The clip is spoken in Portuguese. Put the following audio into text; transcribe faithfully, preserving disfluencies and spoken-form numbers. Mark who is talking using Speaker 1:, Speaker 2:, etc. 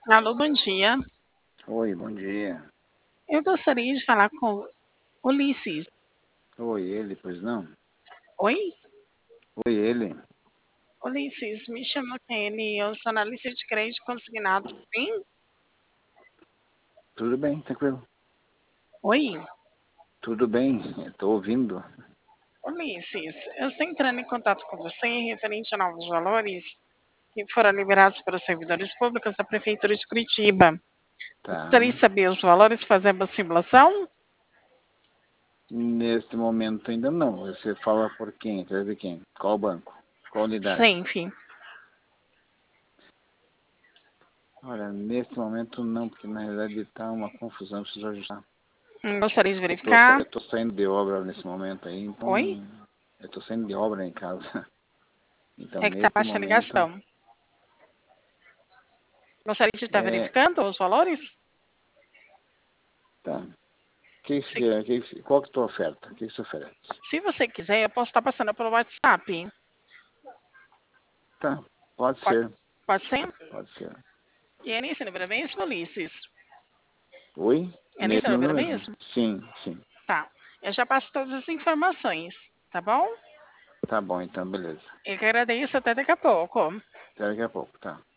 Speaker 1: Alô, bom dia.
Speaker 2: Oi, bom dia.
Speaker 1: Eu gostaria de falar com Ulisses.
Speaker 2: Oi, ele, pois não?
Speaker 1: Oi?
Speaker 2: Oi, ele.
Speaker 1: Ulisses, me chama Kelly, eu sou analista de crédito consignado, sim?
Speaker 2: Tudo bem, tranquilo.
Speaker 1: Oi?
Speaker 2: Tudo bem, estou ouvindo.
Speaker 1: Ulisses, eu estou entrando em contato com você referente a novos valores que foram liberados para os servidores públicos da Prefeitura de Curitiba. Gostaria de
Speaker 2: Tá.
Speaker 1: saber os valores, fazer uma simulação?
Speaker 2: Neste momento ainda não. Você fala por quem? Através de quem? Qual banco? Qual unidade?
Speaker 1: Sim, enfim.
Speaker 2: Olha, neste momento não, porque na realidade está uma confusão, preciso ajustar.
Speaker 1: Hum, Gostaria de
Speaker 2: Eu tô,
Speaker 1: verificar.
Speaker 2: eu tô saindo de obra nesse momento aí,
Speaker 1: Oi?
Speaker 2: então eu tô saindo de obra em casa. Então,
Speaker 1: É que está
Speaker 2: neste
Speaker 1: baixa a
Speaker 2: momento,
Speaker 1: ligação. Gostaria de estar
Speaker 2: é,
Speaker 1: verificando os valores?
Speaker 2: tá. Que,
Speaker 1: Se,
Speaker 2: que, que, qual que é a tua oferta? O que você oferece?
Speaker 1: se você quiser, eu posso estar passando pelo WhatsApp.
Speaker 2: Tá, pode
Speaker 1: Pode,
Speaker 2: ser,
Speaker 1: pode ser?
Speaker 2: pode ser.
Speaker 1: E é nesse número mesmo, Ulisses?
Speaker 2: Oi?
Speaker 1: É nesse
Speaker 2: Nesse número
Speaker 1: número
Speaker 2: mesmo?
Speaker 1: mesmo?
Speaker 2: Sim, sim.
Speaker 1: Tá. Eu já passo todas as informações, tá bom?
Speaker 2: Tá bom, então, beleza.
Speaker 1: Eu que agradeço, até daqui a pouco.
Speaker 2: Até daqui a pouco, tá?